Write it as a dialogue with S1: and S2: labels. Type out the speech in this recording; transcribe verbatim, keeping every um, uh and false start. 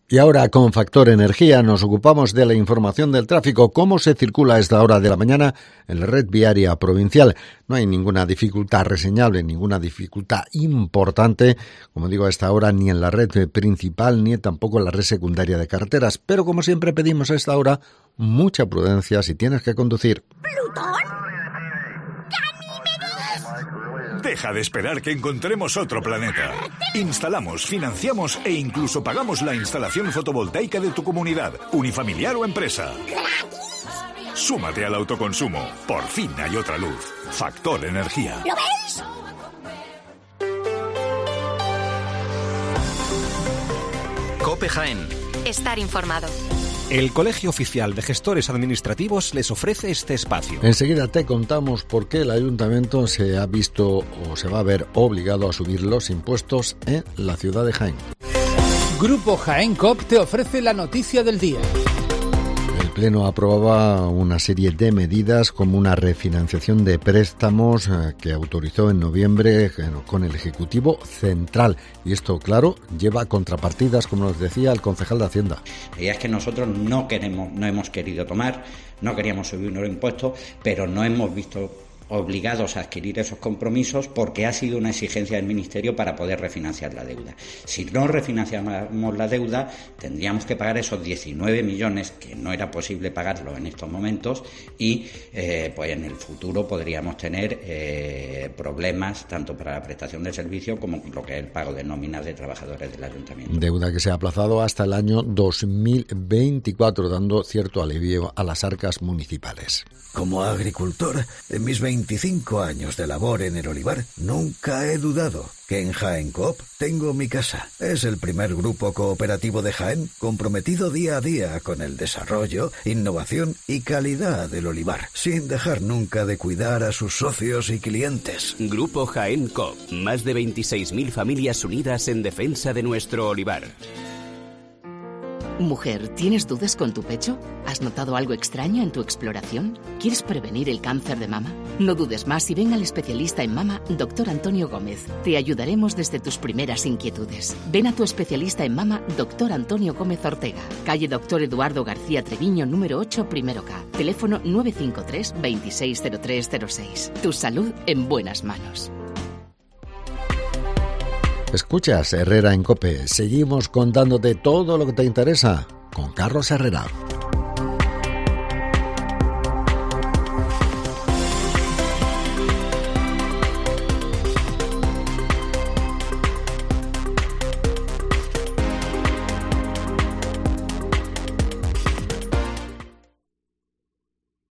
S1: Y ahora con Factor Energía nos ocupamos de la información del tráfico, cómo se circula a esta hora de la mañana en la red viaria provincial. No hay ninguna dificultad reseñable, ninguna dificultad importante, como digo, a esta hora ni en la red principal ni tampoco en la red secundaria de carreteras. Pero como siempre pedimos a esta hora, mucha prudencia si tienes que conducir.
S2: ¿Plutón?
S3: Deja de esperar que encontremos otro planeta. Instalamos, financiamos e incluso pagamos la instalación fotovoltaica de tu comunidad, unifamiliar o empresa. Súmate al autoconsumo. Por fin hay otra luz. Factor Energía.
S2: ¿Lo veis?
S4: COPE Jaén.
S5: Estar informado.
S4: El Colegio Oficial de Gestores Administrativos les ofrece este espacio.
S1: Enseguida te contamos por qué el ayuntamiento se ha visto o se va a ver obligado a subir los impuestos en la ciudad de Jaén.
S6: Grupo Jaén Coop te ofrece la noticia del día.
S1: El Pleno aprobaba una serie de medidas como una refinanciación de préstamos que autorizó en noviembre con el Ejecutivo Central. Y esto, claro, lleva contrapartidas, como nos decía el concejal de Hacienda.
S7: Y es que nosotros no queremos, no hemos querido tomar, no queríamos subir los impuestos, pero no hemos visto obligados a adquirir esos compromisos porque ha sido una exigencia del Ministerio para poder refinanciar la deuda. Si no refinanciamos la deuda, tendríamos que pagar esos diecinueve millones, que no era posible pagarlo en estos momentos, y eh, pues en el futuro podríamos tener eh, problemas tanto para la prestación de servicio como lo que es el pago de nóminas de trabajadores del Ayuntamiento.
S1: Deuda que se ha aplazado hasta el año dos mil veinticuatro, dando cierto alivio a las arcas municipales.
S8: Como agricultor, en mis veinticinco años de labor en el olivar, nunca he dudado que en Jaén Coop tengo mi casa. Es el primer grupo cooperativo de Jaén comprometido día a día con el desarrollo, innovación y calidad del olivar, sin dejar nunca de cuidar a sus socios y clientes.
S9: Grupo Jaén Coop, más de veintiséis mil familias unidas en defensa de nuestro olivar.
S10: Mujer, ¿tienes dudas con tu pecho? ¿Has notado algo extraño en tu exploración? ¿Quieres prevenir el cáncer de mama? No dudes más y ven al especialista en mama, doctor Antonio Gómez. Te ayudaremos desde tus primeras inquietudes. Ven a tu especialista en mama, doctor Antonio Gómez Ortega. Calle Doctor Eduardo García Treviño, número ocho, primero K. Teléfono nueve cinco tres, veintiséis cero tres cero seis. Tu salud en buenas manos.
S1: Escuchas Herrera en COPE. Seguimos contándote todo lo que te interesa con Carlos Herrera.